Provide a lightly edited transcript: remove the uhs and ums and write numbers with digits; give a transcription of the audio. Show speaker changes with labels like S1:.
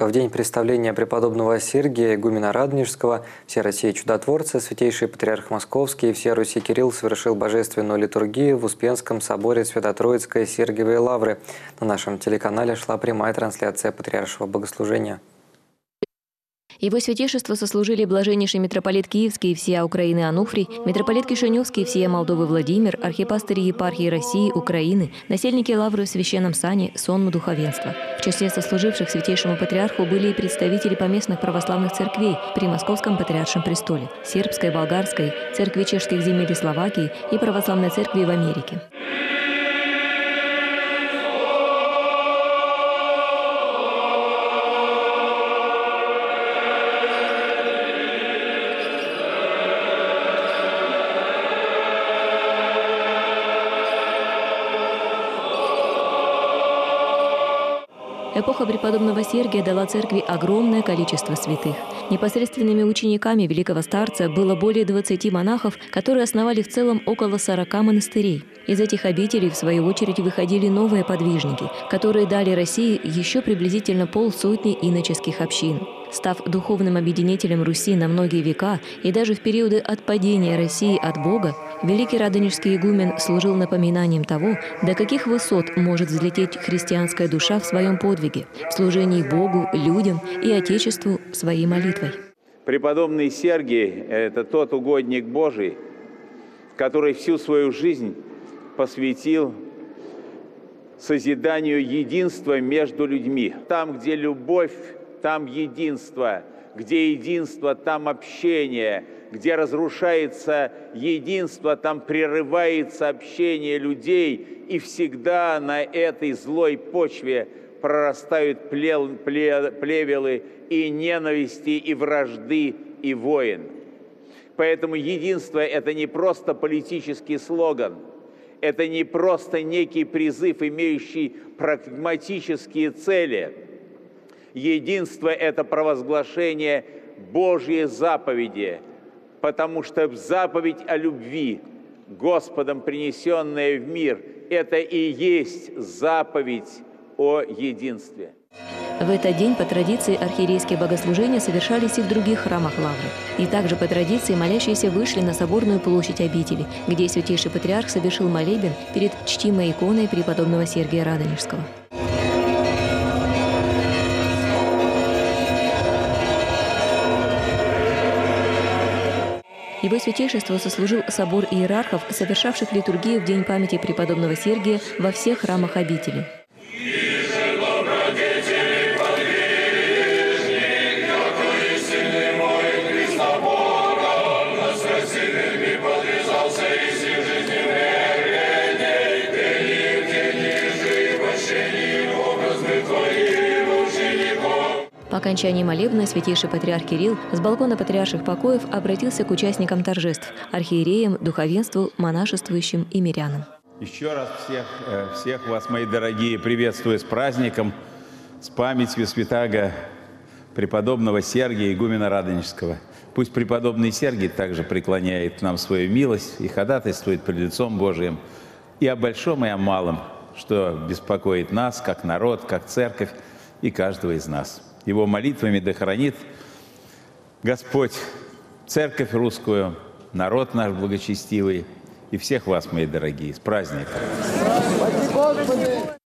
S1: В день представления преподобного Сергия, игумена Радонежского, всей России чудотворца, святейший патриарх Московский и всей Руси Кирилл совершил божественную литургию в Успенском соборе Свято-Троицкой Сергиевой Лавры. На нашем телеканале шла прямая трансляция патриаршего богослужения.
S2: Его святейшество сослужили блаженнейший митрополит Киевский и всея Украины Ануфрий, митрополит Кишиневский и всея Молдовы Владимир, архипастыри епархии России, Украины, насельники лавры в священном сане, сонму духовенства. В числе сослуживших святейшему патриарху были и представители поместных православных церквей при Московском патриаршем престоле, сербской, болгарской, церкви чешских земель и Словакии и православной церкви в Америке. Эпоха преподобного Сергия дала церкви огромное количество святых. Непосредственными учениками великого старца было более 20 монахов, которые основали в целом около 40 монастырей. Из этих обителей, в свою очередь, выходили новые подвижники, которые дали России еще приблизительно 50 иноческих общин. Став духовным объединителем Руси на многие века и даже в периоды отпадения России от Бога, великий радонежский игумен служил напоминанием того, до каких высот может взлететь христианская душа в своем подвиге, в служении Богу, людям и Отечеству своей молитвой.
S3: Преподобный Сергий – это тот угодник Божий, который всю свою жизнь посвятил созиданию единства между людьми. Там, где любовь, там единство, где единство, там общение, где разрушается единство, там прерывается общение людей, и всегда на этой злой почве прорастают плевелы и ненависти, и вражды, и войн. Поэтому единство – это не просто политический слоган, это не просто некий призыв, имеющий прагматические цели. Единство – это провозглашение Божьей заповеди, потому что заповедь о любви, Господом принесенная в мир, это и есть заповедь о единстве.
S2: В этот день по традиции архиерейские богослужения совершались и в других храмах Лавры. И также по традиции молящиеся вышли на соборную площадь обители, где святейший патриарх совершил молебен перед чтимой иконой преподобного Сергия Радонежского. Его святейшество сослужил собор иерархов, совершавших литургию в день памяти преподобного Сергия во всех храмах обители. По окончании молебна святейший патриарх Кирилл с балкона патриарших покоев обратился к участникам торжеств – архиереям, духовенству, монашествующим и мирянам.
S3: Еще раз всех вас, мои дорогие, приветствую с праздником, с памятью святаго преподобного Сергия, игумена Радонежского. Пусть преподобный Сергий также преклоняет нам свою милость и ходатайствует пред лицом Божиим и о большом, и о малом, что беспокоит нас, как народ, как церковь и каждого из нас. Его молитвами да хранит Господь церковь русскую, народ наш благочестивый и всех вас, мои дорогие, с праздником!